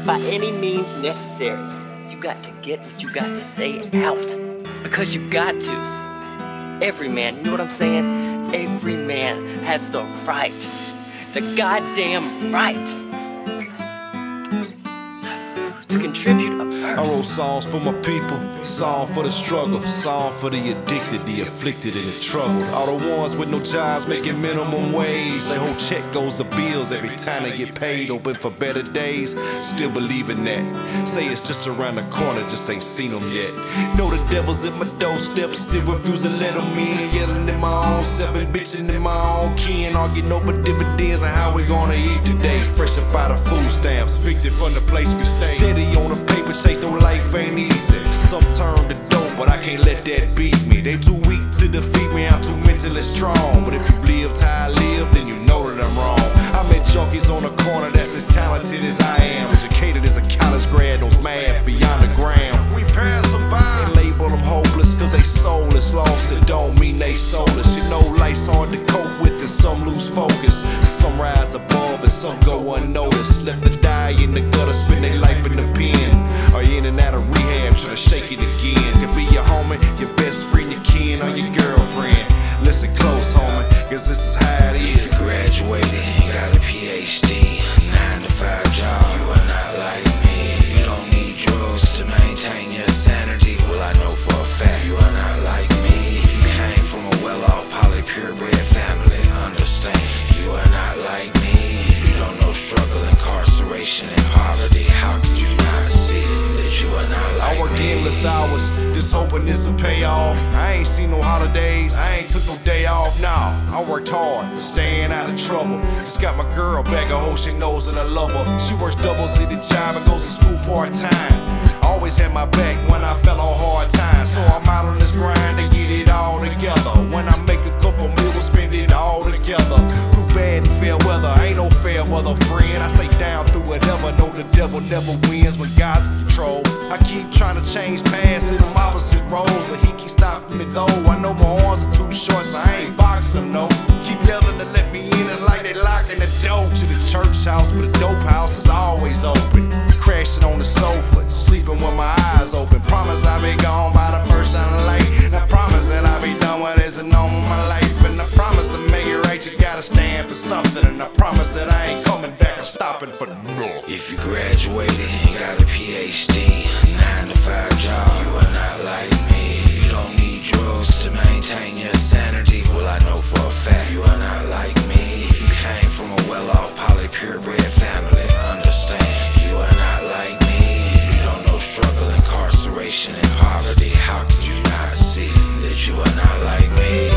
by any means necessary. You got to get what you got to say out, because you got to. Every man, you know what I'm saying? Every man has the right, the goddamn right to contribute a verse. I wrote songs for my people, song for the struggle, song for the addicted, the afflicted, and the troubled. All the ones with no jobs making minimum wage. Their whole check goes to bills every time they get paid. Hoping for better days, still believe in that. Say it's just around the corner, just ain't seen them yet. Know the devil's at my doorstep, still refuse to let them in. Yelling at my own self and bitching at my own kin. Arguing over dividends and how we gonna eat today. Fresh up out of food stamps, evicted from the place we stay. Steady on the paper chase, no life ain't easy. Some turn to dope, but I can't let that beat me. They too weak to defeat me, I'm too mentally strong. But if you've lived how I live, then you know that I'm wrong. I met junkies on the corner that's as talented as I am. Educated as a college grad, knows math beyond the gram. We pass them by and label them hopeless, cause they soulless. Lost, it don't mean they soulless. You know life's hard to cope with and some lose focus. Some rise above and some go unnoticed. Left to die in the gutter, spend their life in the pen, or in and out of rehab, try to shake it again. Could be your homie, your best friend, your kin, or your girlfriend. Listen close, homie, cause this is how it is. If you graduated and got a PhD, 9 to 5 job, you are not like me. If you don't need drugs to maintain your sanity, well I know for a fact you are not like me. If you came from a well-off, poly purebred family, understand you are not like me. If you don't know struggle, incarceration, and poverty, how could you not see that you are not like me? I work endless hours, just hoping this will pay off. I ain't seen no holidays, I ain't took no day off, nah. I worked hard, staying out of trouble. Just got my girl back, I hope she knows that I love her. She works doubles at the job and goes to school part-time. Always had my back when I fell on hard times. So I'm out on this grind to get it all together. When I make a couple meals, spend it all together. Through bad and fair weather, ain't no fair weather, friend. I stay down through whatever, know the devil never wins when God's in control. I keep trying to change paths to them opposite roads, but he keep stopping me though. I know my arms are too short, so I ain't boxing no. Keep yelling to let me in, it's like they locking the door to the church house, but the dope house is always open. Crashing on the sofa, sleeping with my eyes open. Promise I'll be gone by the first sign of light. And I promise that I'll be done with this and on my life. And I promise to make it right, you gotta stand for something. And I promise that I ain't coming back or stopping for no. If you graduated and got a PhD, 9 to 5 job, you are not like me. If you don't need drugs to maintain your sanity, well I know for a fact you are not like me. If you came from a well-off, poly purebred family, understand you are not like me. If you don't know struggle, incarceration, and poverty, how could you not see that you are not like me?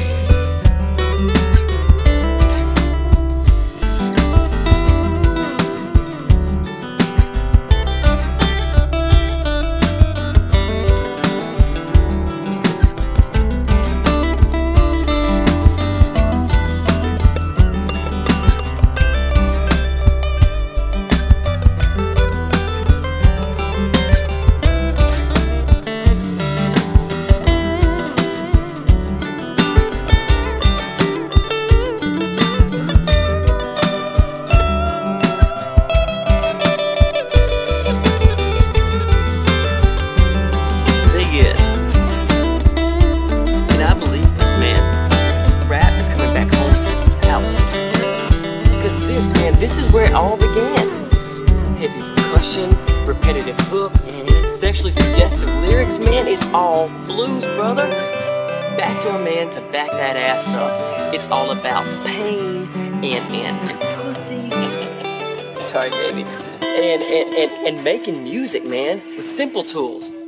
This is where it all began. Heavy percussion, repetitive hooks, sexually suggestive lyrics, man, it's all blues, brother. Back your man to back that ass up. It's all about pain and pussy. Sorry, baby. And making music, man, with simple tools.